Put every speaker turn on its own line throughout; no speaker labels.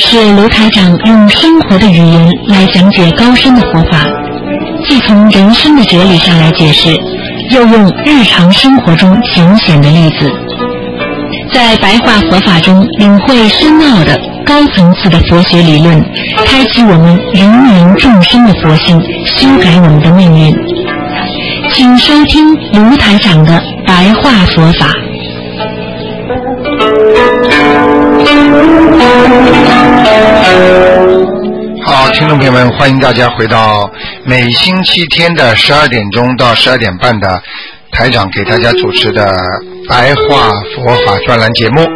是卢台长用生活的语言来讲解高深的佛法，既从人生的哲理上来解释，又用日常生活中浅显的例子，在白话佛法中领会深奥的高层次的佛学理论，开启我们芸芸众生的佛性，修改我们的命运。请收听卢台长的白话佛法。
好，听众朋友们，欢迎大家回到每星期天的12点钟到12点半的台长给大家主持的白话佛法专栏节目。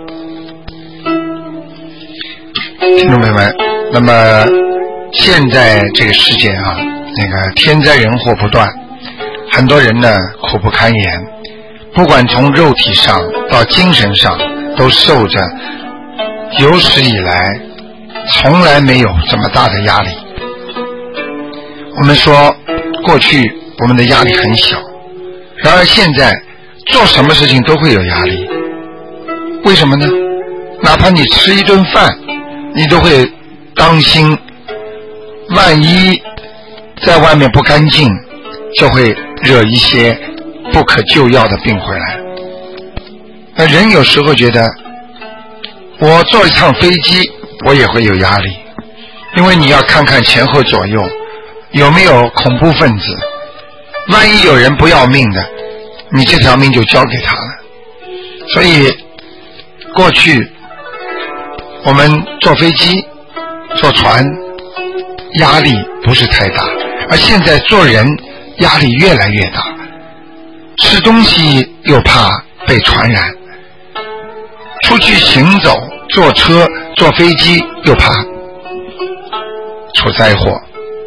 听众朋友们，那么现在这个世界啊，那个天灾人祸不断，很多人呢苦不堪言，不管从肉体上到精神上，都受着有史以来从来没有这么大的压力。我们说过去我们的压力很小，然而现在做什么事情都会有压力。为什么呢？哪怕你吃一顿饭，你都会当心，万一在外面不干净，就会惹一些不可救药的病回来。那人有时候觉得，我坐一趟飞机我也会有压力，因为你要看看前后左右有没有恐怖分子，万一有人不要命的，你这条命就交给他了。所以过去我们坐飞机坐船压力不是太大，而现在做人压力越来越大，吃东西又怕被传染，出去行走坐车坐飞机又怕出灾祸。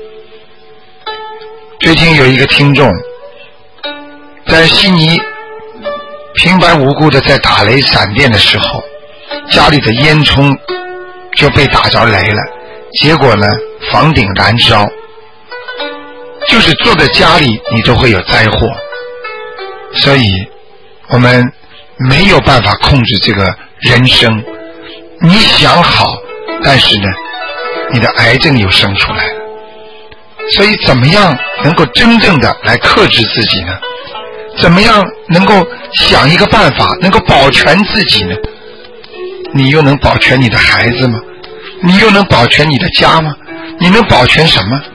最近有一个听众在悉尼平白无故的在打雷闪电的时候，家里的烟囱就被打着雷了，结果呢房顶燃烧，就是坐在家里你都会有灾祸。所以我们没有办法控制这个人生，你想好，但是呢你的癌症又生出来了。所以怎么样能够真正的来克制自己呢？怎么样能够想一个办法能够保全自己呢？你又能保全你的孩子吗？你又能保全你的家吗？你能保全什么？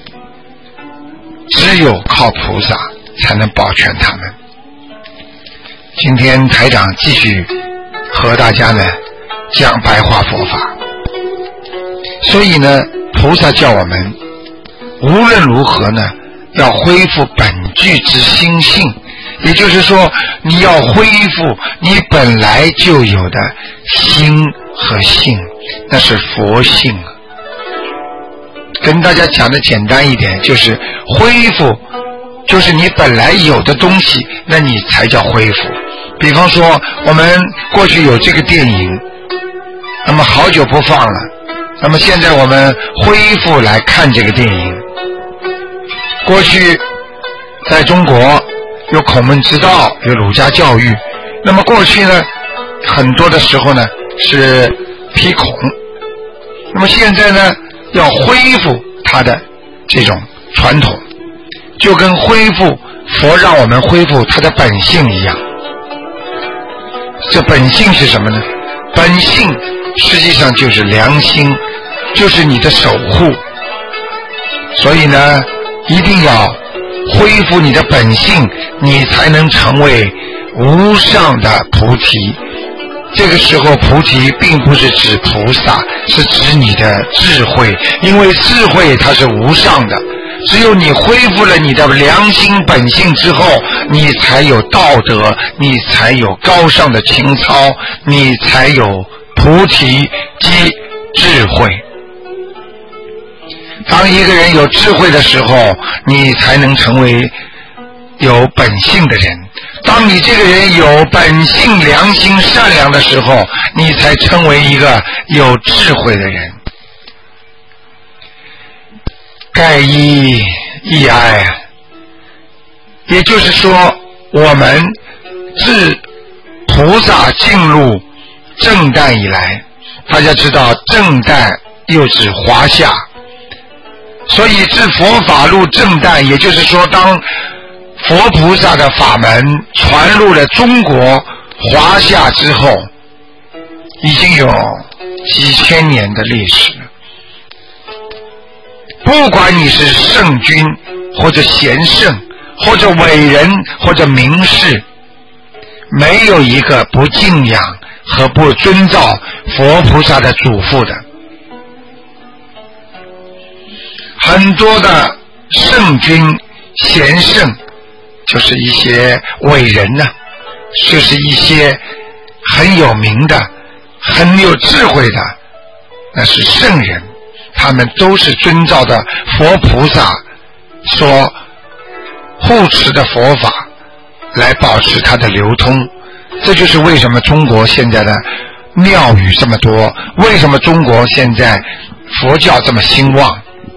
只有靠菩萨才能保全他们。今天台长继续和大家呢讲白话佛法，所以呢菩萨叫我们无论如何呢要恢复本具之心性，也就是说你要恢复你本来就有的心和性，那是佛性。跟大家讲的简单一点，就是恢复就是你本来有的东西，那你才叫恢复。比方说我们过去有这个电影，那么好久不放了，那么现在我们恢复来看这个电影。过去在中国有孔门之道，有儒家教育，那么过去呢很多的时候呢是批孔，那么现在呢要恢复它的这种传统，就跟恢复佛让我们恢复它的本性一样。这本性是什么呢？本性实际上就是良心，就是你的守护。所以呢一定要恢复你的本性，你才能成为无上的菩提。这个时候菩提并不是指菩萨，是指你的智慧，因为智慧它是无上的。只有你恢复了你的良心本性之后，你才有道德，你才有高尚的情操，你才有菩提及智慧。当一个人有智慧的时候，你才能成为有本性的人。当你这个人有本性良心善良的时候，你才成为一个有智慧的人。盖一义哀，也就是说我们自菩萨进入正旦以来， 大家知道正旦又指华夏，所以至佛法入正旦，也就是说当佛菩萨的法门传入了中国华夏之后，已经有几千年的历史了。不管你是圣君或者贤圣或者伟人或者名士，没有一个不敬仰和不遵照佛菩萨的嘱咐的。很多的圣君贤圣就是一些伟人呢，就是一些很有名的很有智慧的，那是圣人，他们都是遵照的佛菩萨所护持的佛法来保持它的流通。这就是为什么中国现在的庙宇这么多，为什么中国现在佛教这么兴旺。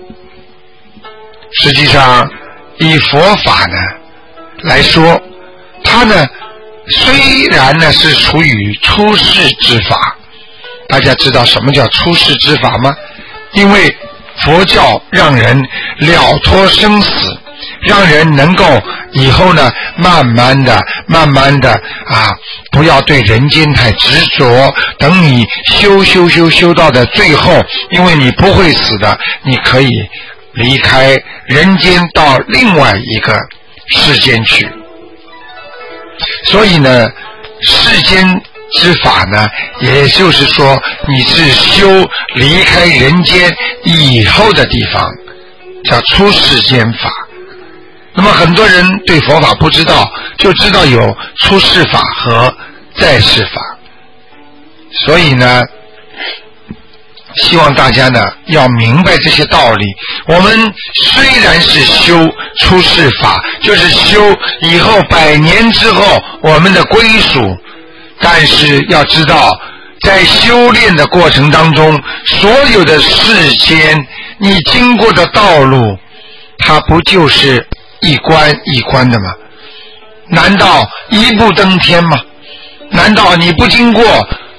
实际上以佛法呢来说，它呢虽然呢是处于出世之法。大家知道什么叫出世之法吗？因为佛教让人了脱生死，让人能够以后呢慢慢的不要对人间太执着，等你修到的最后，因为你不会死的，你可以离开人间到另外一个世间去。所以呢世间之法呢，也就是说你是修离开人间以后的地方，叫出世间法。那么很多人对佛法不知道，就知道有出世法和在世法。所以呢希望大家呢要明白这些道理。我们虽然是修出世法，就是修以后100年之后我们的归属，但是要知道在修炼的过程当中，所有的世间你经过的道路，它不就是一关一关的吗？难道一步登天吗？难道你不经过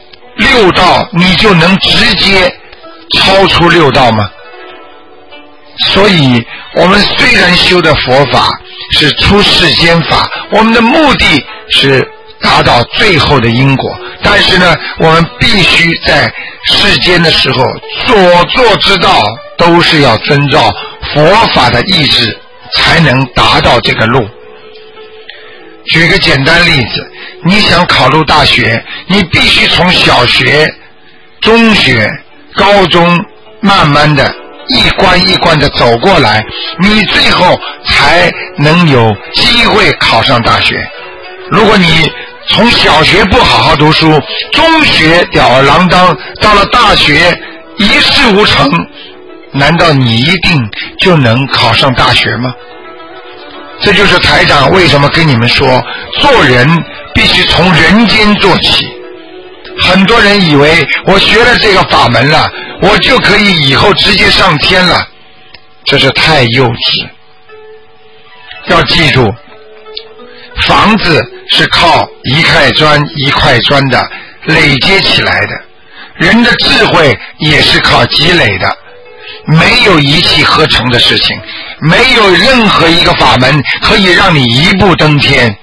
6道你就能直接超出6道吗？所以我们虽然修的佛法是出世间法，我们的目的是达到最后的因果，但是呢我们必须在世间的时候所做之道都是要遵照佛法的意志，才能达到这个路。举个简单例子，你想考入大学，你必须从小学、中学、高中慢慢的一关一关的走过来，你最后才能有机会考上大学。如果你从小学不好好读书，中学吊儿郎当，到了大学一事无成，难道你一定就能考上大学吗？这就是台长为什么跟你们说，做人必须从人间做起。很多人以为我学了这个法门了，我就可以以后直接上天了，这是太幼稚。要记住，房子是靠一块砖一块砖的累积起来的，人的智慧也是靠积累的，没有一气呵成的事情，没有任何一个法门可以让你一步登天。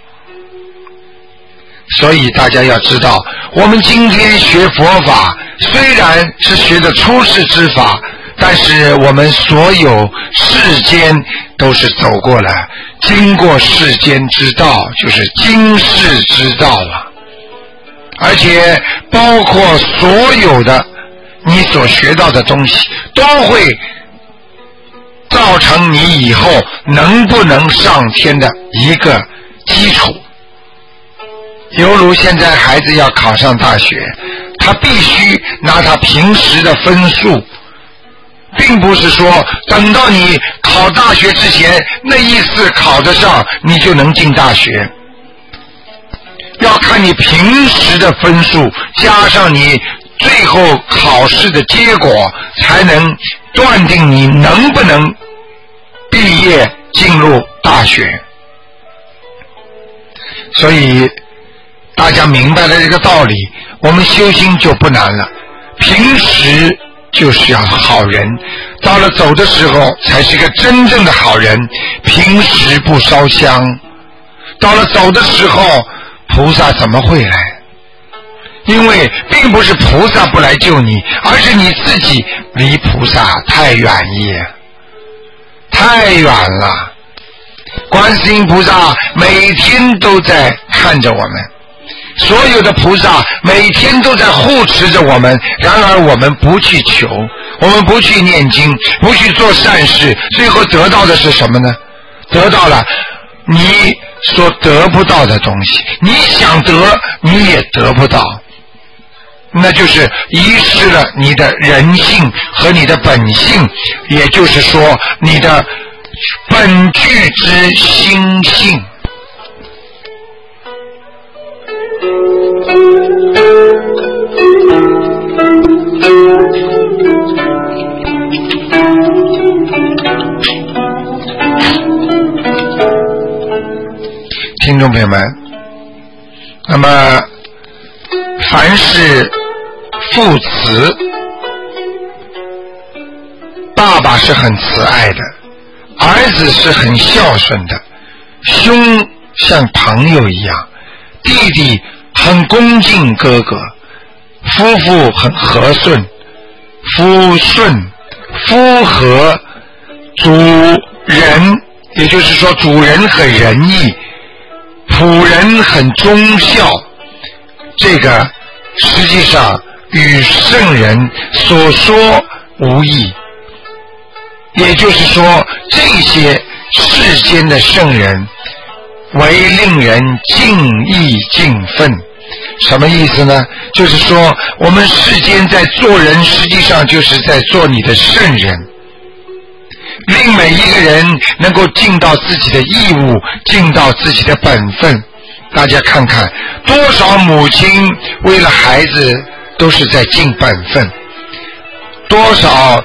所以大家要知道，我们今天学佛法虽然是学的出世之法，但是我们所有世间都是走过了，经过世间之道，就是经世之道啊。而且包括所有的你所学到的东西，都会造成你以后能不能上天的一个基础。犹如现在孩子要考上大学，他必须拿他平时的分数，并不是说等到你考大学之前那一次考得上你就能进大学，要看你平时的分数加上你最后考试的结果，才能断定你能不能毕业进入大学。所以大家明白了这个道理，我们修心就不难了。 平时就是要好人，到了走的时候才是个真正的好人。平时不烧香，到了走的时候菩萨怎么会来？因为并不是菩萨不来救你，而是你自己离菩萨太远意，太远了。观世音菩萨每天都在看着我们，所有的菩萨每天都在护持着我们，然而我们不去求，我们不去念经，不去做善事，最后得到的是什么呢？得到了你所得不到的东西，你想得你也得不到，那就是遗失了你的人性和你的本性，也就是说你的本具之心性。听众朋友们，那么凡是父慈，爸爸是很慈爱的，儿子是很孝顺的，兄像朋友一样，弟弟很恭敬哥哥，夫妇很和顺，夫顺夫和，主人也就是说主人很仁义，仆人很忠孝，这个实际上与圣人所说无异。也就是说，这些世间的圣人为令人敬意敬愤。什么意思呢？就是说我们世间在做人，实际上就是在做你的圣人，令每一个人能够尽到自己的义务，尽到自己的本分。大家看看多少母亲为了孩子都是在尽本分，多少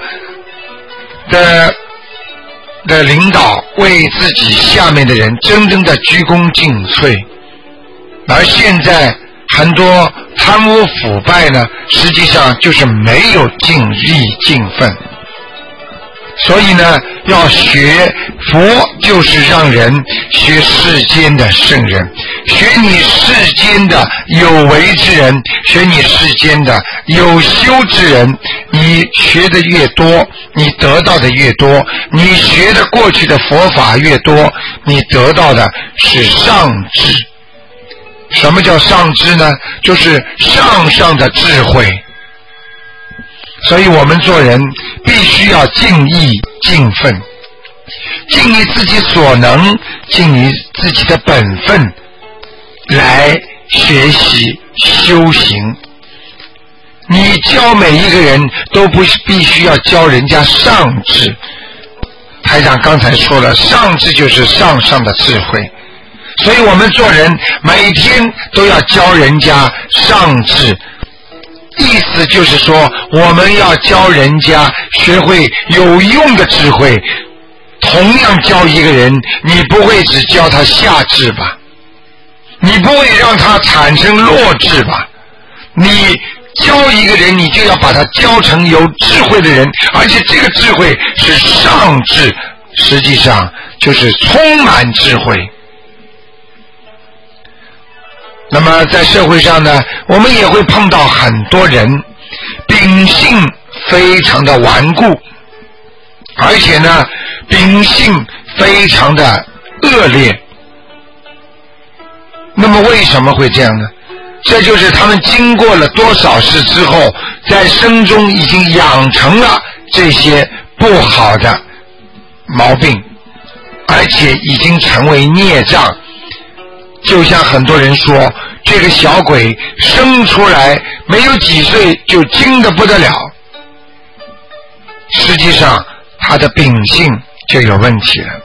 的领导为自己下面的人真正的鞠躬尽瘁。而现在很多贪污腐败呢，实际上就是没有尽力尽分。所以呢，要学佛就是让人学世间的圣人，学你世间的有为之人，学你世间的有修之人。你学的越多，你得到的越多，你学的过去的佛法越多，你得到的是上智。什么叫上智呢？就是上的智慧。所以我们做人必须要尽意尽分，尽你自己所能，尽你自己的本分来学习修行。你教每一个人都不必须要教人家上智，台长刚才说了，上智就是上的智慧。所以我们做人每天都要教人家上智，意思就是说我们要教人家学会有用的智慧。同样教一个人，你不会只教他下智吧？你不会让他产生弱智吧？你教一个人，你就要把他教成有智慧的人，而且这个智慧是上智，实际上就是充满智慧。那么在社会上呢，我们也会碰到很多人秉性非常的顽固，而且呢秉性非常的恶劣。那么为什么会这样呢？这就是他们经过了多少事之后，在生中已经养成了这些不好的毛病，而且已经成为孽障。就像很多人说，这个小鬼生出来没有几岁就精得不得了，实际上他的秉性就有问题了。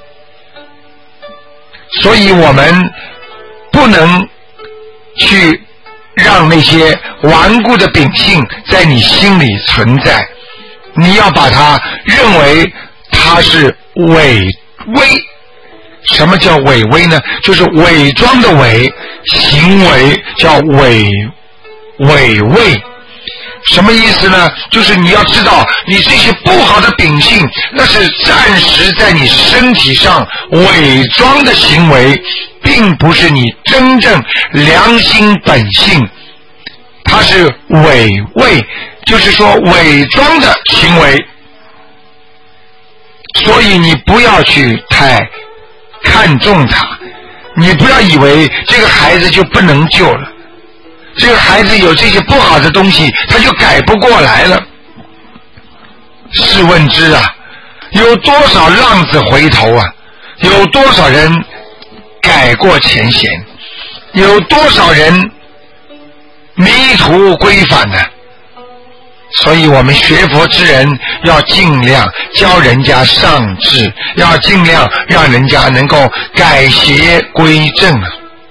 所以我们不能去让那些顽固的秉性在你心里存在，你要把它认为它是伪威。什么叫伪威呢？就是伪装的伪，行为叫伪畏。 什么意思呢？就是你要知道，你这些不好的秉性，那是暂时在你身体上伪装的行为，并不是你真正良心本性，它是伪伪，就是说伪装的行为。所以你不要去太看重它，你不要以为这个孩子就不能救了，这个孩子有这些不好的东西他就改不过来了。试问之啊，有多少浪子回头啊，有多少人改过前嫌，有多少人迷途归返呢？所以我们学佛之人要尽量教人家上智，要尽量让人家能够改邪归正啊。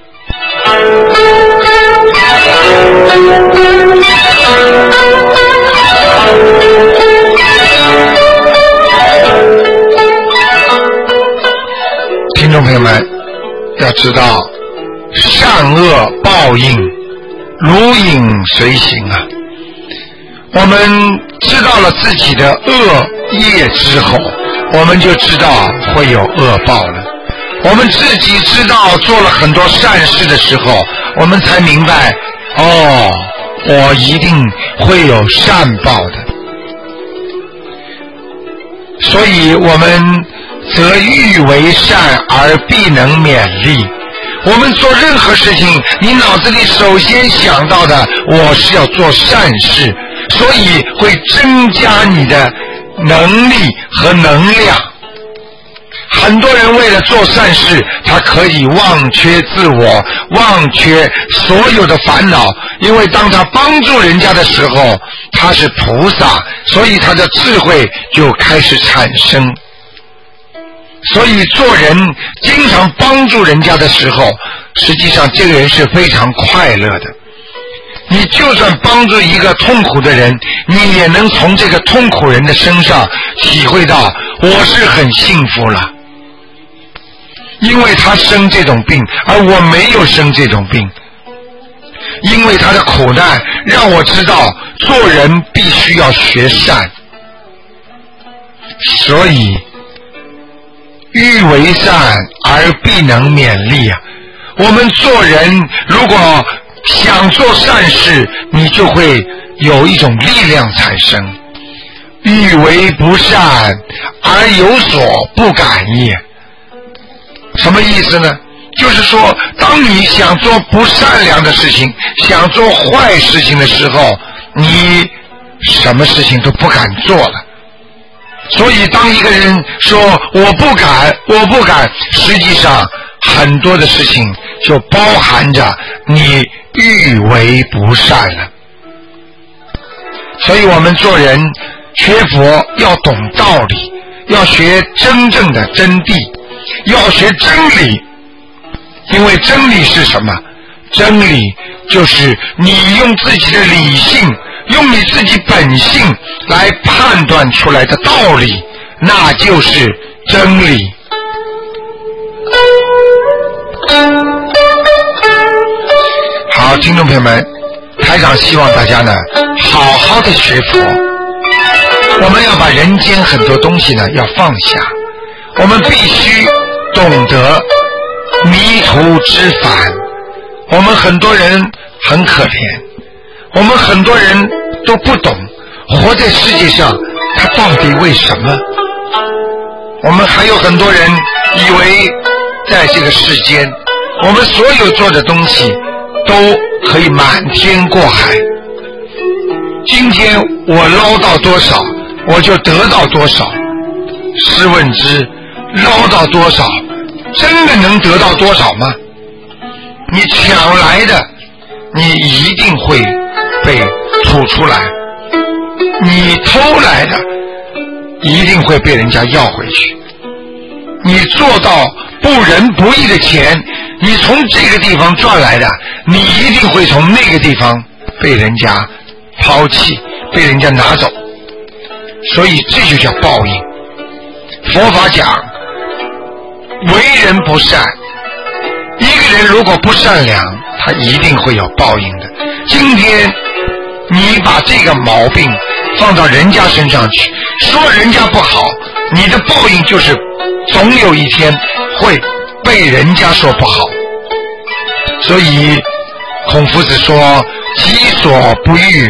听众朋友们要知道，善恶报应如影随形啊。我们知道了自己的恶业之后，我们就知道会有恶报了。我们自己知道做了很多善事的时候，我们才明白，我一定会有善报的。所以我们则欲为善而必能勉励。我们做任何事情，你脑子里首先想到的，我是要做善事，所以会增加你的能力和能量。很多人为了做善事，他可以忘却自我，忘却所有的烦恼，因为当他帮助人家的时候，他是菩萨，所以他的智慧就开始产生。所以做人经常帮助人家的时候，实际上这个人是非常快乐的。你就算帮助一个痛苦的人，你也能从这个痛苦人的身上体会到我是很幸福了，因为他生这种病而我没有生这种病，因为他的苦难让我知道做人必须要学善。所以欲为善而必能勉励啊！我们做人如果想做善事，你就会有一种力量产生。欲为不善而有所不敢也。什么意思呢？就是说，当你想做不善良的事情，想做坏事情的时候，你什么事情都不敢做了。所以当一个人说我不敢，我不敢，实际上很多的事情就包含着你欲为不善了。所以我们做人学佛要懂道理，要学真正的真谛，要学真理。因为真理是什么？真理就是你用自己的理性，用你自己本性来判断出来的道理，那就是真理。好，听众朋友们，台长希望大家呢好好的学佛。我们要把人间很多东西呢要放下，我们必须懂得迷途知返。我们很多人很可怜，我们很多人都不懂活在世界上他到底为什么。我们还有很多人以为在这个世间我们所有做的东西都可以满天过海，今天我捞到多少我就得到多少。试问之，捞到多少真的能得到多少吗？你抢来的你一定会被吐出来，你偷来的一定会被人家要回去。你做到不仁不义的钱，你从这个地方赚来的，你一定会从那个地方被人家抛弃，被人家拿走。所以这就叫报应。佛法讲为人不善，一个人如果不善良，他一定会有报应的。今天你把这个毛病放到人家身上去，说人家不好，你的报应就是总有一天会被人家说不好。所以孔夫子说，己所不欲，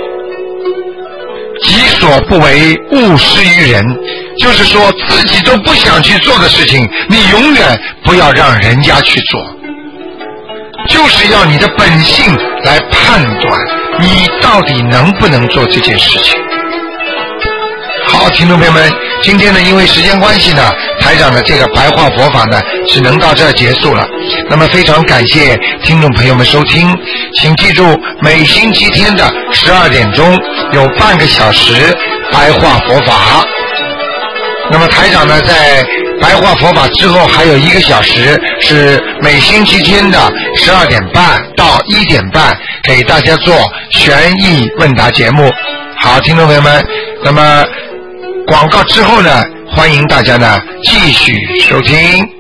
己所不为，勿施于人。就是说自己都不想去做的事情，你永远不要让人家去做，就是要你的本性来判断你到底能不能做这件事情。好，听众朋友们，今天呢，因为时间关系呢，台长的这个白话佛法呢，只能到这儿结束了。那么非常感谢听众朋友们收听，请记住，每星期天的12点钟有半个小时白话佛法。那么台长呢，在白话佛法之后还有1个小时，是每星期天的12点半到1点半给大家做悬疑问答节目。好，听众朋友们，那么广告之后呢，欢迎大家呢继续收听。